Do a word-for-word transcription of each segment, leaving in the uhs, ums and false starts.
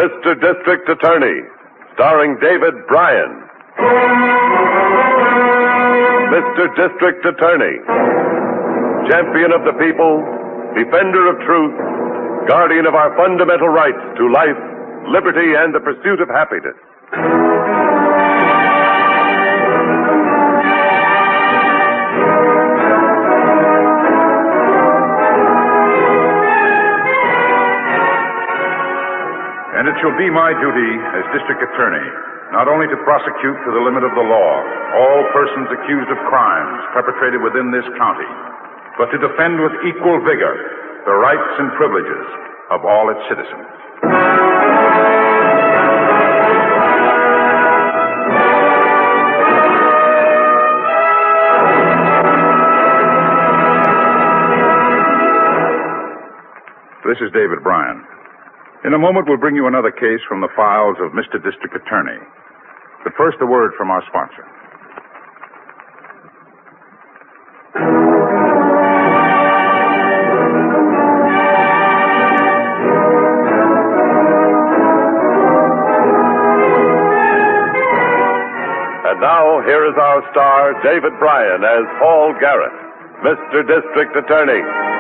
Mister District Attorney, starring David Bryan. Mister District Attorney, champion of the people, defender of truth, guardian of our fundamental rights to life, liberty, and the pursuit of happiness. And it shall be my duty as District Attorney not only to prosecute to the limit of the law all persons accused of crimes perpetrated within this county, but to defend with equal vigor the rights and privileges of all its citizens. This is David Bryan. In a moment, we'll bring you another case from the files of Mister District Attorney. But first, a word from our sponsor. And now, here is our star, David Bryan, as Paul Garrett, Mister District Attorney.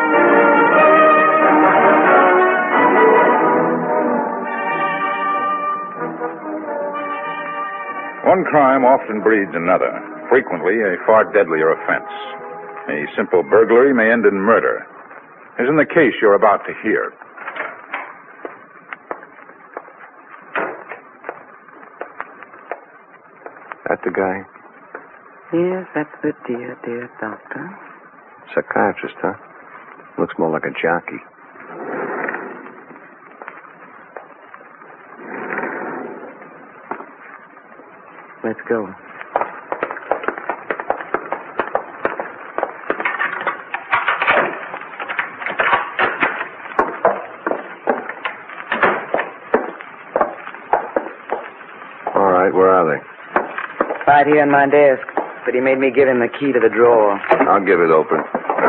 One crime often breeds another, frequently a far deadlier offense. A simple burglary may end in murder, as in the case you're about to hear. That the guy? Yes, that's the dear, dear doctor. Psychiatrist, huh? Looks more like a jockey. Let's go. All right, where are they? Right here in my desk. But he made me give him the key to the drawer. I'll give it open.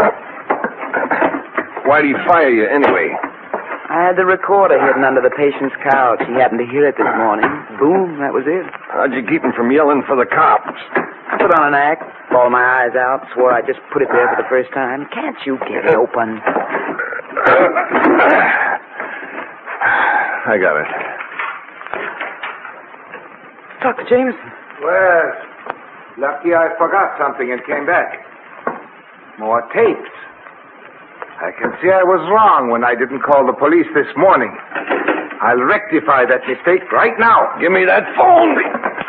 Why'd he fire you anyway? I had the recorder hidden under the patient's couch. He happened to hear it this morning. Boom, that was it. How'd you keep him from yelling for the cops? I put on an act, bawled my eyes out, swore I'd just put it there for the first time. Can't you get it open? I got it. Doctor Jameson. Well, lucky I forgot something and came back. More tapes. I can see I was wrong when I didn't call the police this morning. I'll rectify that mistake right now. Give me that phone.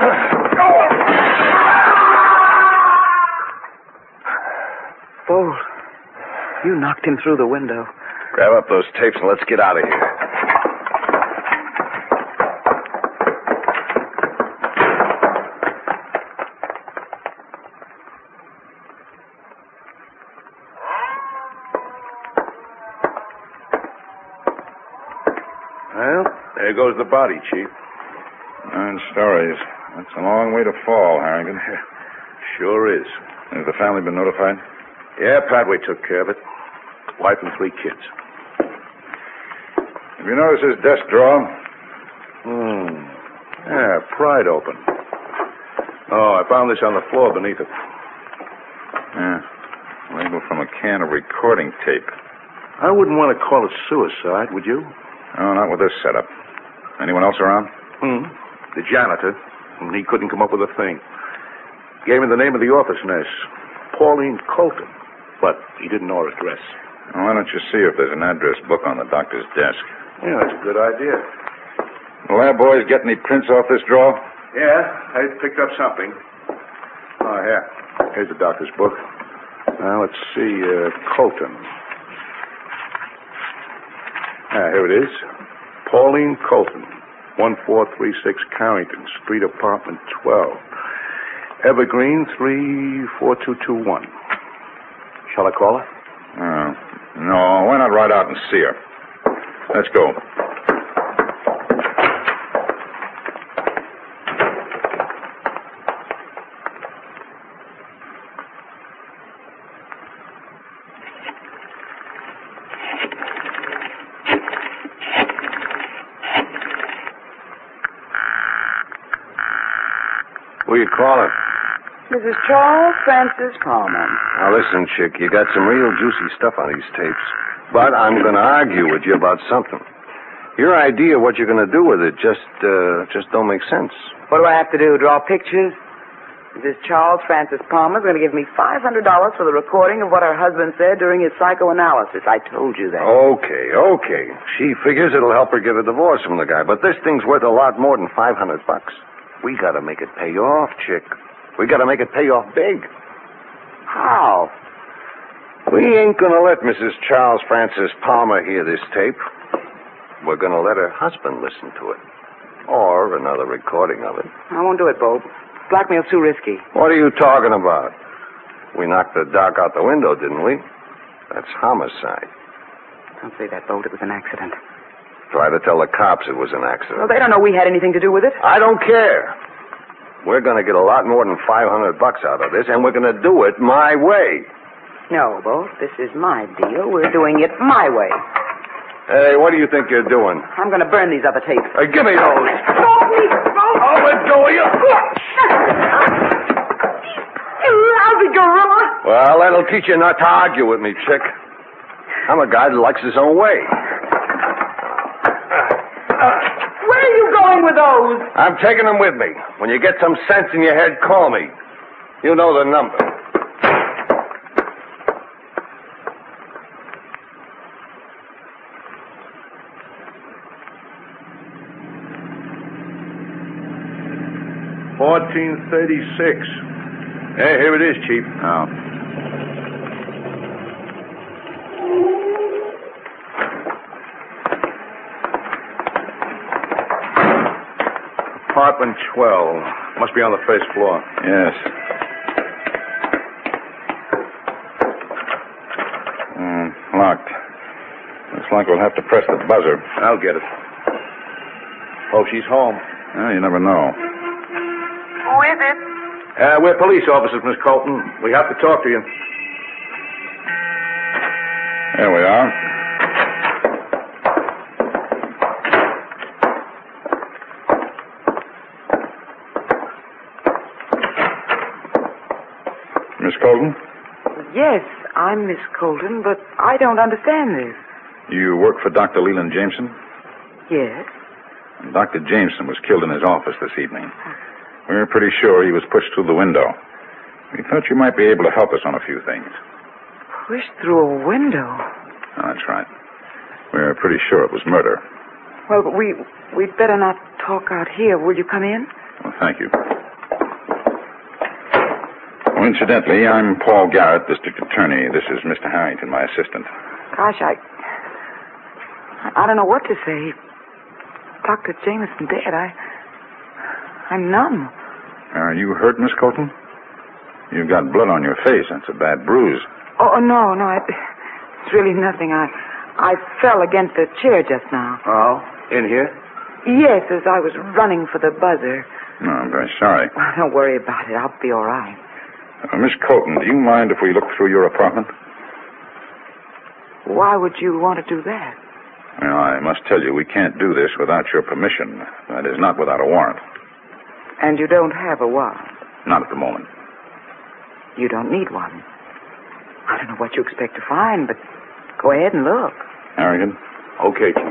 Bolt, you knocked him through the window. Grab up those tapes and let's get out of here. Well, there goes the body, Chief. Nine stories. That's a long way to fall, Harrington. Sure is. Has the family been notified? Yeah, Padway took care of it. Wife and three kids. Have you noticed his desk drawer? Hmm. Yeah, pried open. Oh, I found this on the floor beneath it. Yeah. Label from a can of recording tape. I wouldn't want to call it suicide, would you? Oh, not with this setup. Anyone else around? Hmm. The janitor. And he couldn't come up with a thing. Gave me the name of the office nurse. Pauline Colton. But he didn't know her address. Well, why don't you see if there's an address book on the doctor's desk? Yeah, that's a good idea. The lab boys get any prints off this drawer? Yeah, I picked up something. Oh, here. Here's the doctor's book. Now, let's see. Uh, Colton. Ah, here it is. Pauline Colton. one four three six Carrington Street, apartment twelve. Evergreen three four two two one. Shall I call her? Uh, no, why not ride out and see her? Let's go. Who you calling? Missus Charles Francis Palmer. Now, listen, chick, you got some real juicy stuff on these tapes. But I'm going to argue with you about something. Your idea of what you're going to do with it just, uh, just don't make sense. What do I have to do, draw pictures? Missus Charles Francis Palmer is going to give me five hundred dollars for the recording of what her husband said during his psychoanalysis. I told you that. Okay, okay. She figures it'll help her get a divorce from the guy, but this thing's worth a lot more than five hundred bucks. We got to make it pay off, chick. We got to make it pay off big. How? We ain't going to let Missus Charles Francis Palmer hear this tape. We're going to let her husband listen to it. Or another recording of it. I won't do it, Bo. Blackmail's too risky. What are you talking about? We knocked the doc out the window, didn't we? That's homicide. Don't say that, Bo. It was an accident. Try to tell the cops it was an accident. Well, they don't know we had anything to do with it. I don't care. We're going to get a lot more than five hundred bucks out of this, and we're going to do it my way. No, Bo. This is my deal. We're doing it my way. Hey, what do you think you're doing? I'm going to burn these other tapes. Hey, give me those. Stop me, Bo! I'll let go of you. You lousy gorilla! Well, that'll teach you not to argue with me, chick. I'm a guy that likes his own way. Where are you going with those? I'm taking them with me. When you get some sense in your head, call me. You know the number. fourteen thirty-six. Hey, here it is, Chief. Oh. Apartment twelve. Must be on the first floor. Yes. Mm, locked. Looks like we'll have to press the buzzer. I'll get it. Hope she's home. Well, you never know. Who is it? Uh, we're police officers, Miss Colton. We have to talk to you. There we are. Miss Colton? Yes, I'm Miss Colton, but I don't understand this. You work for Doctor Leland Jameson? Yes? Doctor Jameson was killed in his office this evening. We're pretty sure he was pushed through the window. We thought you might be able to help us on a few things. Pushed through a window? Oh, that's right. We're pretty sure it was murder. Well, but we, we'd better not talk out here. Will you come in? Well, thank you. Oh, incidentally, I'm Paul Garrett, District Attorney. This is Mister Harrington, my assistant. Gosh, I... I don't know what to say. Doctor Jameson dead. I... I'm numb. Are you hurt, Miss Colton? You've got blood on your face. That's a bad bruise. Oh, no, no. It, it's really nothing. I I fell against a chair just now. Oh, in here? Yes, as I was running for the buzzer. No, I'm very sorry. Well, don't worry about it. I'll be all right. Uh, Miss Colton, do you mind if we look through your apartment? Why would you want to do that? Well, I must tell you, we can't do this without your permission. That is, not without a warrant. And you don't have a warrant? Not at the moment. You don't need one. I don't know what you expect to find, but go ahead and look. Harrigan? Okay, Chief.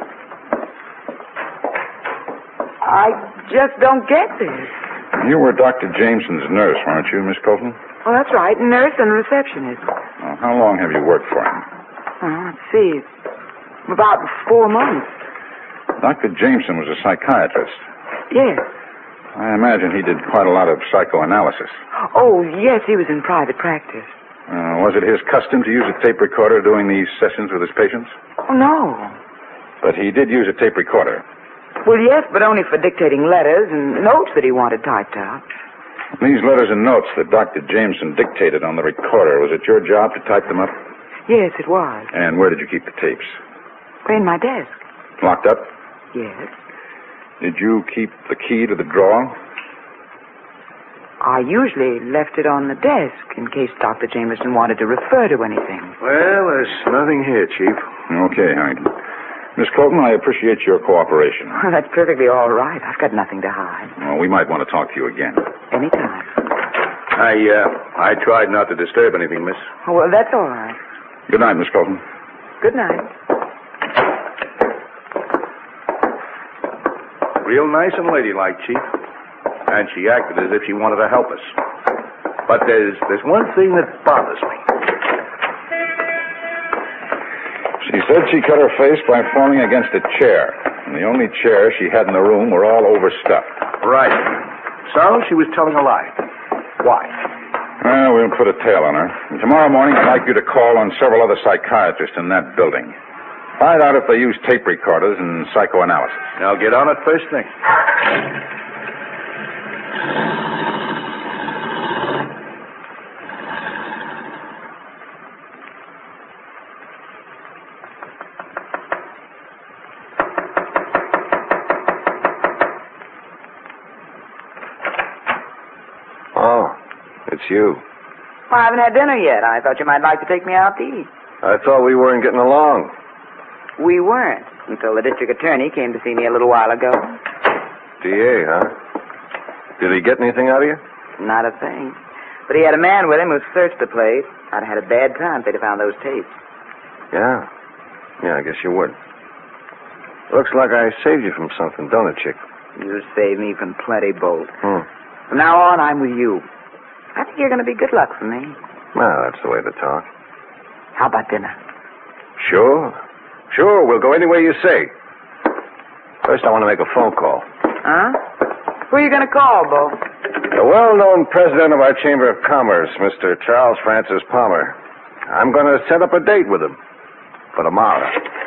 I just don't get this. You were Doctor Jameson's nurse, weren't you, Miss Colton? Well, that's right. Nurse and receptionist. Well, how long have you worked for him? Oh, let's see. About four months. Doctor Jameson was a psychiatrist. Yes. I imagine he did quite a lot of psychoanalysis. Oh, yes, he was in private practice. Uh, was it his custom to use a tape recorder during these sessions with his patients? Oh, no. But he did use a tape recorder. Well, yes, but only for dictating letters and notes that he wanted typed out. These letters and notes that Doctor Jameson dictated on the recorder, was it your job to type them up? Yes, it was. And where did you keep the tapes? In my desk. Locked up? Yes. Did you keep the key to the drawer? I usually left it on the desk in case Doctor Jameson wanted to refer to anything. Well, there's nothing here, Chief. Okay, Harrington. Miss Colton, I appreciate your cooperation. Well, that's perfectly all right. I've got nothing to hide. Well, we might want to talk to you again. Anytime. I, uh, I tried not to disturb anything, miss. Oh, well, that's all right. Good night, Miss Colton. Good night. Real nice and ladylike, Chief. And she acted as if she wanted to help us. But there's, there's one thing that bothers me. She said she cut her face by falling against a chair. And the only chairs she had in the room were all overstuffed. Right. So she was telling a lie. Why? Well, we'll put a tail on her. And tomorrow morning, I'd like you to call on several other psychiatrists in that building. Find out if they use tape recorders in psychoanalysis. I'll get on it first thing. Oh, it's you. Well, I haven't had dinner yet. I thought you might like to take me out to eat. I thought we weren't getting along. We weren't until the district attorney came to see me a little while ago. D A, huh? Did he get anything out of you? Not a thing. But he had a man with him who searched the place. I'd have had a bad time if they'd have found those tapes. Yeah. Yeah, I guess you would. Looks like I saved you from something, don't it, chick? You saved me from plenty, Bolt. Hmm. From now on, I'm with you. I think you're going to be good luck for me. Well, that's the way to talk. How about dinner? Sure. Sure, we'll go any way you say. First, I want to make a phone call. Huh? Who are you going to call, Bo? The well-known president of our Chamber of Commerce, Mister Charles Francis Palmer. I'm going to set up a date with him for tomorrow.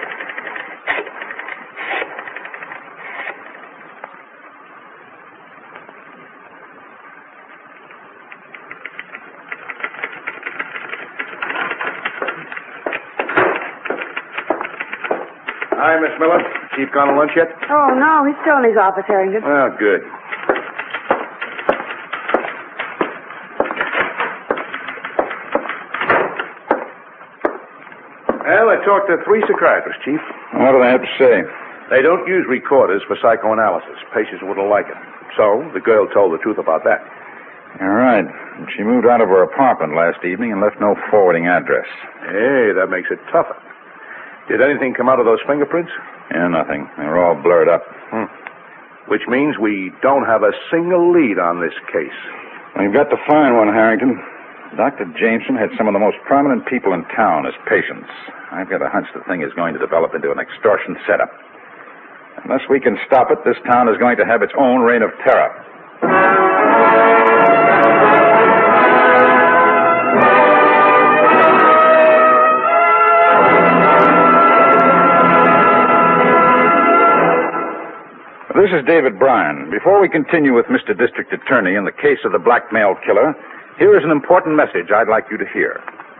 Hi, Miss Miller. Chief gone to lunch yet? Oh, no, he's still in his office, Harrington. Oh, good. Well, I talked to three psychiatrists, Chief. What do they have to say? They don't use recorders for psychoanalysis. Patients wouldn't like it. So, the girl told the truth about that. All right. She moved out of her apartment last evening and left no forwarding address. Hey, that makes it tougher. Did anything come out of those fingerprints? Yeah, nothing. They were all blurred up. Hmm. Which means we don't have a single lead on this case. We've got to find one, Harrington. Doctor Jameson had some of the most prominent people in town as patients. I've got a hunch the thing is going to develop into an extortion setup. Unless we can stop it, this town is going to have its own reign of terror. This is David Bryan. Before we continue with Mister District Attorney in the case of the blackmail killer, here is an important message I'd like you to hear.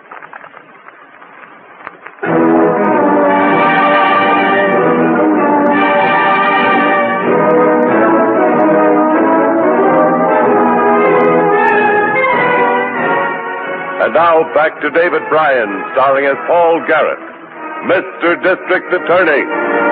And now back to David Bryan, starring as Paul Garrett, Mister District Attorney.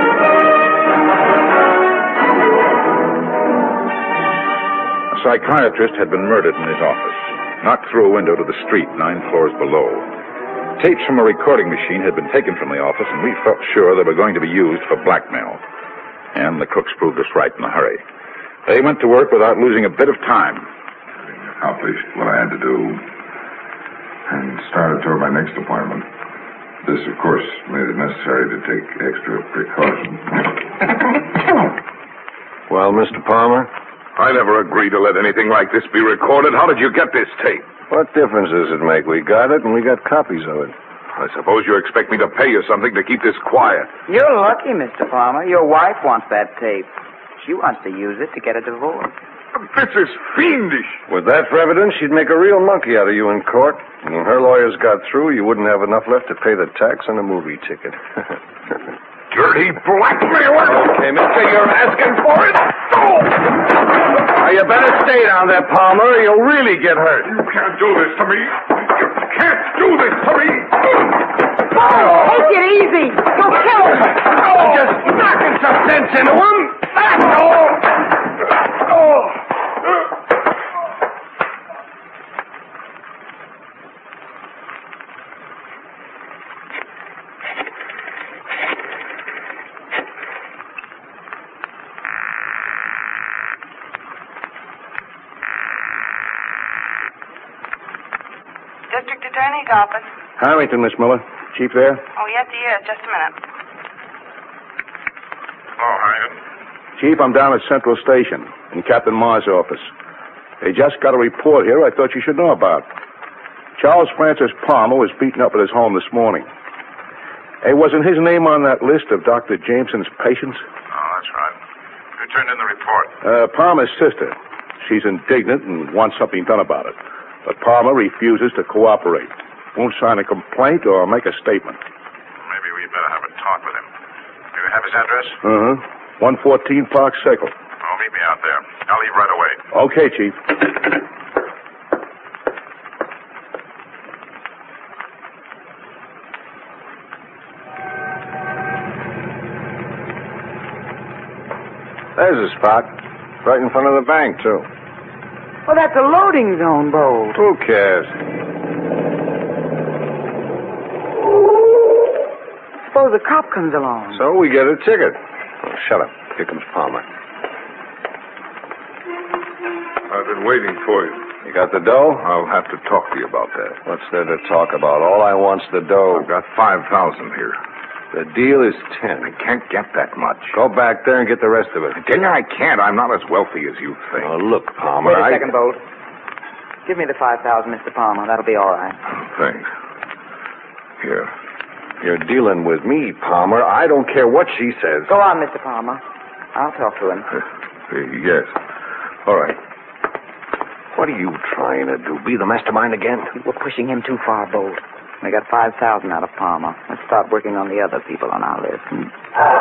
A psychiatrist had been murdered in his office, knocked through a window to the street nine floors below. Tapes from a recording machine had been taken from the office, and we felt sure they were going to be used for blackmail. And the crooks proved us right in a hurry. They went to work without losing a bit of time. Having accomplished what I had to do and started toward my next appointment, this, of course, made it necessary to take extra precautions. Well, Mister Palmer? I never agreed to let anything like this be recorded. How did you get this tape? What difference does it make? We got it, and we got copies of it. I suppose you expect me to pay you something to keep this quiet. You're lucky, Mister Palmer. Your wife wants that tape. She wants to use it to get a divorce. This is fiendish. With that for evidence, she'd make a real monkey out of you in court. And when her lawyers got through, you wouldn't have enough left to pay the tax on a movie ticket. Dirty blackmailer! Okay, mister, you're asking for it? Oh! Now, you better stay down there, Palmer, or you'll really get hurt. You can't do this to me. You can't do this to me. Oh, take it easy. You'll kill him. Now, just sense into him. Oh! Oh! District Attorney's office. Harrington, Miss Miller. Chief there? Oh, yes, he is. Just a minute. Oh, Harrington. Chief, I'm down at Central Station in Captain Marr's office. They just got a report here I thought you should know about. Charles Francis Palmer was beaten up at his home this morning. Hey, wasn't his name on that list of Doctor Jameson's patients? Oh, that's right. Who turned in the report? Uh, Palmer's sister. She's indignant and wants something done about it. But Palmer refuses to cooperate. Won't sign a complaint or make a statement. Maybe we'd better have a talk with him. Do you have his address? Uh-huh. one fourteen Park Circle. Oh, meet me out there. I'll leave right away. Okay, Chief. There's a spot. Right in front of the bank, too. Well, that's a loading zone, Bold. Who cares? Suppose a cop comes along. So we get a ticket. Oh, shut up. Here comes Palmer. I've been waiting for you. You got the dough? I'll have to talk to you about that. What's there to talk about? All I want's the dough. I've got five thousand here. The deal is ten. I can't get that much. Go back there and get the rest of it. Dinner, I can't. I'm not as wealthy as you think. Oh, look, Palmer. Wait a I... second, Bold. Give me the five thousand, Mister Palmer. That'll be all right. Thanks. Here. You're dealing with me, Palmer. I don't care what she says. Go on, Mister Palmer. I'll talk to him. Uh, yes. All right. What are you trying to do? Be the mastermind again? We're pushing him too far, Bold. We got five thousand out of Palmer. Let's start working on the other people on our list. Hmm?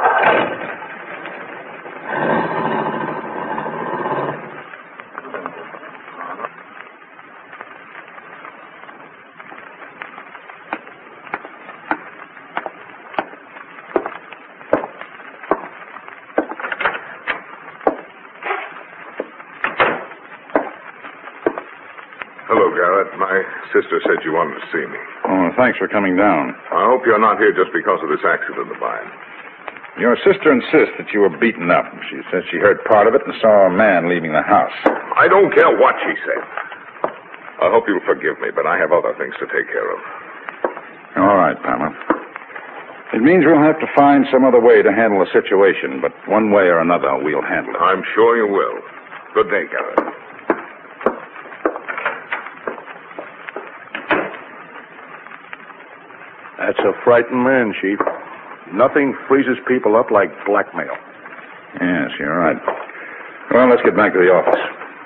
Hello, Garrett. My sister said you wanted to see me. Oh, thanks for coming down. I hope you're not here just because of this accident of mine. Your sister insists that you were beaten up. She says she heard part of it and saw a man leaving the house. I don't care what she said. I hope you'll forgive me, but I have other things to take care of. All right, Palmer. It means we'll have to find some other way to handle the situation, but one way or another, we'll handle it. I'm sure you will. Good day, Garrett. That's a frightened man, Chief. Nothing freezes people up like blackmail. Yes, you're right. Well, let's get back to the office.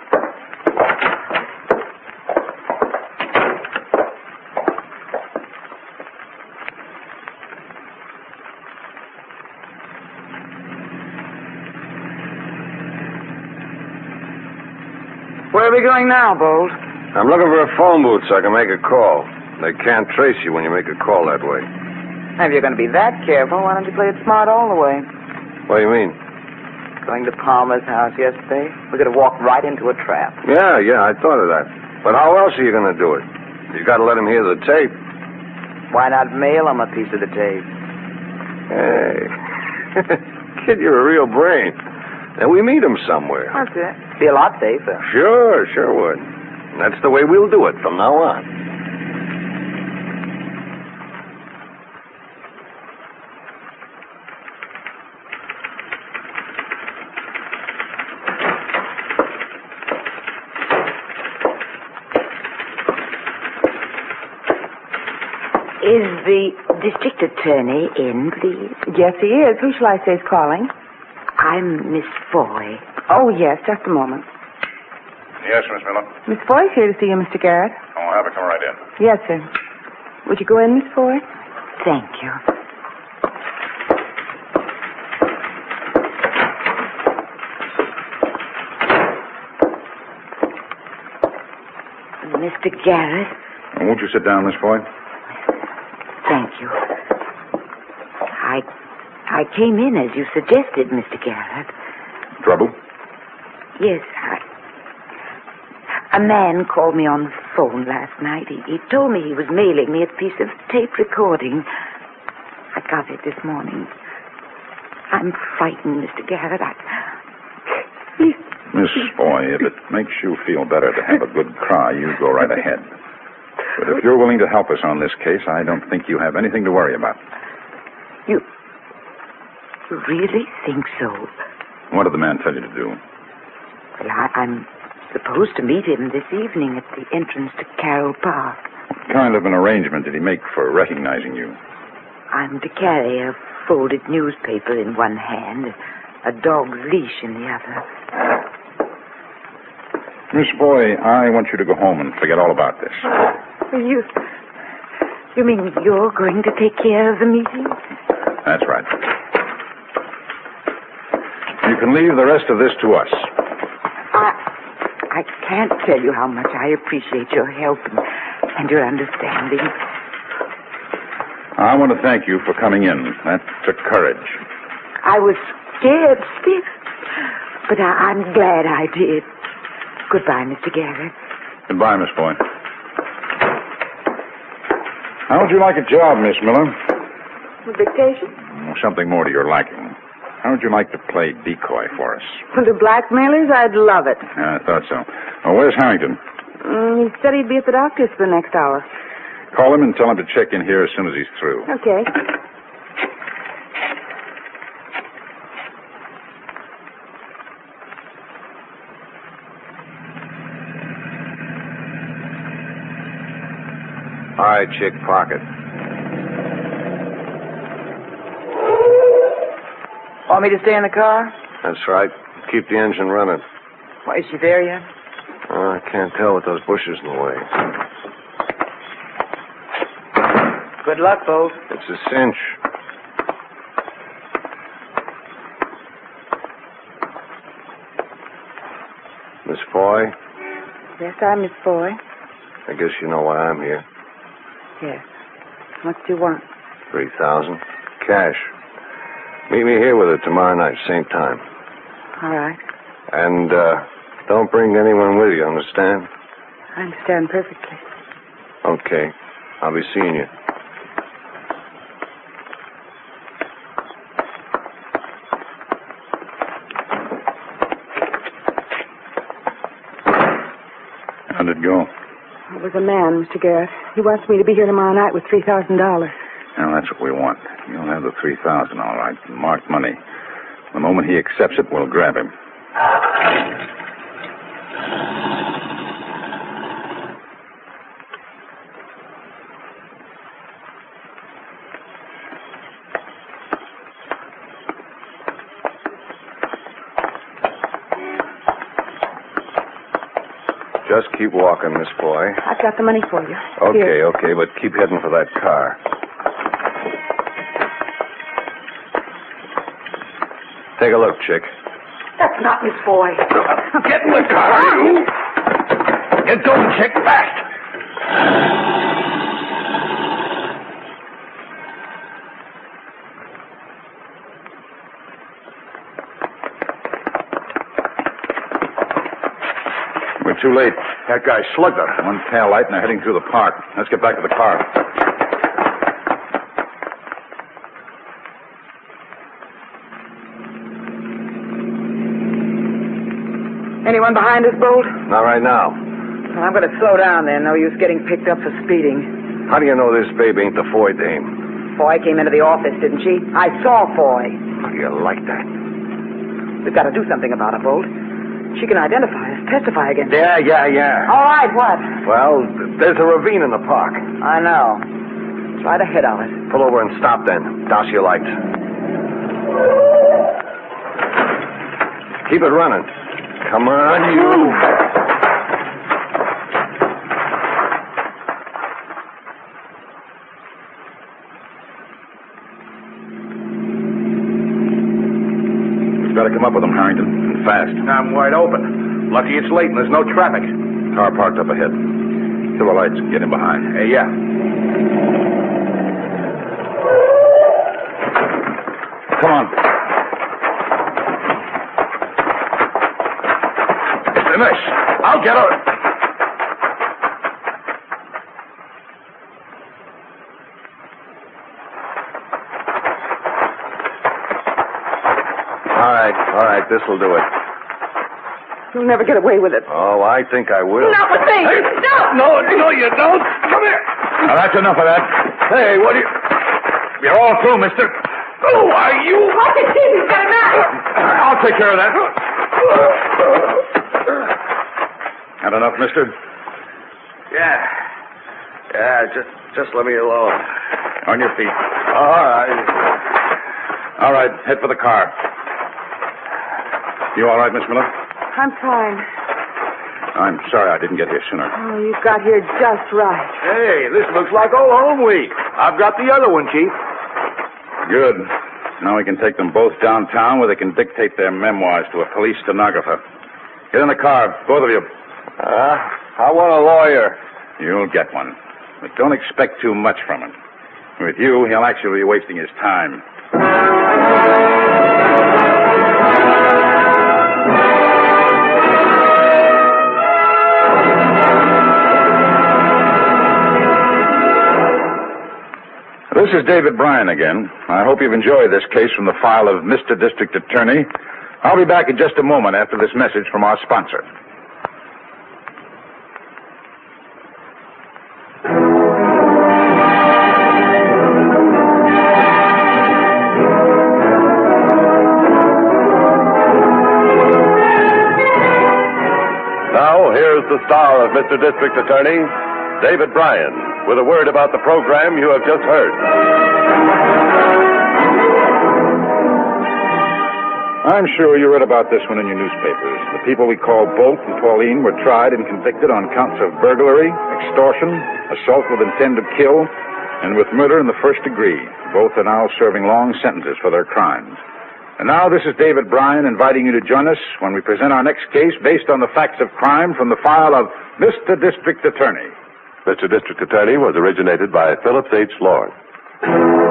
Where are we going now, Bold? I'm looking for a phone booth so I can make a call. They can't trace you when you make a call that way. If you're going to be that careful, why don't you play it smart all the way? What do you mean? Going to Palmer's house yesterday, we could have walked right into a trap. Yeah, yeah, I thought of that. But how else are you going to do it? You got to let him hear the tape. Why not mail him a piece of the tape? Hey. Kid, you're a real brain. Then we meet him somewhere. That's it. Be a lot safer. Sure, sure would. And that's the way we'll do it from now on. Is the district attorney in, please? Yes, he is. Who shall I say is calling? I'm Miss Foy. Oh, yes, just a moment. Yes, Miss Miller. Miss Foy's here to see you, Mister Garrett. Oh, have her come right in. Yes, sir. Would you go in, Miss Foy? Thank you. Mister Garrett? Well, won't you sit down, Miss Foy? Thank you. I I came in as you suggested, Mister Garrett. Trouble? Yes, I... A man called me on the phone last night. He, he told me he was mailing me a piece of tape recording. I got it this morning. I'm frightened, Mister Garrett. I... Please... Miss Foy, if it makes you feel better to have a good cry, you go right ahead. But if you're willing to help us on this case, I don't think you have anything to worry about. You... You really think so? What did the man tell you to do? Well, I, I'm supposed to meet him this evening at the entrance to Carroll Park. What kind of an arrangement did he make for recognizing you? I'm to carry a folded newspaper in one hand, a dog's leash in the other. Miss Foy, I want you to go home and forget all about this. You... You mean you're going to take care of the meeting? That's right. You can leave the rest of this to us. I... I can't tell you how much I appreciate your help and, and your understanding. I want to thank you for coming in. That took courage. I was scared stiff, but I, I'm glad I did. Goodbye, Mister Garrett. Goodbye, Miss Foy. How would you like a job, Miss Miller? A dictation? Something more to your liking. How would you like to play decoy for us? For the blackmailers, I'd love it. Yeah, I thought so. Well, where's Harrington? Mm, he said he'd be at the doctor's for the next hour. Call him and tell him to check in here as soon as he's through. Okay. All right, Chick, park it. Want me to stay in the car? That's right. Keep the engine running. Why, is she there yet? Oh, I can't tell with those bushes in the way. Good luck, Bo. It's a cinch. Miss Foy, Yes, I'm Miss Foy. I guess you know why I'm here. Yes. What do you want? Three thousand. Cash. Meet me here with it tomorrow night, same time. All right. And, uh, don't bring anyone with you, understand? I understand perfectly. Okay. I'll be seeing you. How'd it go? It was a man, Mister Garrett. He wants me to be here tomorrow night with three thousand dollars. Well, that's what we want. You'll have the three thousand, all right. Marked money. The moment he accepts it, we'll grab him. Just keep walking, Miss Foy. I've got the money for you. Okay, Here. okay, but keep heading for that car. Take a look, Chick. That's not Miss Foy. Get in the car, you! Get going, Chick, fast! We're too late. That guy slugged her. One tail light and they're heading through the park. Let's get back to the car. Anyone behind us, Bolt? Not right now. Well, I'm going to slow down then. No use getting picked up for speeding. How do you know this babe ain't the Foy dame? Foy came into the office, didn't she? I saw Foy. How do you like that? We've got to do something about her, Bolt. She can identify us, testify against us. Yeah, yeah, yeah. All right, what? Well, there's a ravine in the park. I know. It's right ahead of us. Pull over and stop then. Douse your lights. Keep it running. Come on, you. We've got to come up with them, Harrington, and fast. I'm wide open. Lucky it's late and there's no traffic. Car parked up ahead. Kill the lights and get in behind. Hey, yeah. Come on. Finish. I'll get her. All right, all right, this'll do it. You'll never get away with it. Oh, I think I will. Not with me. Hey, No. no, no, you don't. Come here. Now, that's enough of that. Hey, what are you... You're all through, mister. Who are you? Watch it, Steve. He's got a knife. I'll take care of that. Had enough, mister? Yeah. Yeah, just just let me alone. On your feet. All right. All right, head for the car. You all right, Miss Miller? I'm fine. I'm sorry I didn't get here sooner. Oh, you got here just right. Hey, this looks like old home week. I've got the other one, Chief. Good. Now we can take them both downtown where they can dictate their memoirs to a police stenographer. Get in the car, both of you. Uh, I want a lawyer. You'll get one. But don't expect too much from him. With you, he'll actually be wasting his time. This is David Bryan again. I hope you've enjoyed this case from the file of Mister District Attorney. I'll be back in just a moment after this message from our sponsor. Now, here's the star of Mister District Attorney, David Bryan, with a word about the program you have just heard. I'm sure you read about this one in your newspapers. The people we call Bolt and Pauline were tried and convicted on counts of burglary, extortion, assault with intent to kill, and with murder in the first degree. Both are now serving long sentences for their crimes. And now this is David Bryan inviting you to join us when we present our next case based on the facts of crime from the file of Mister District Attorney. Mister District Attorney was originated by Phillips H. Lord.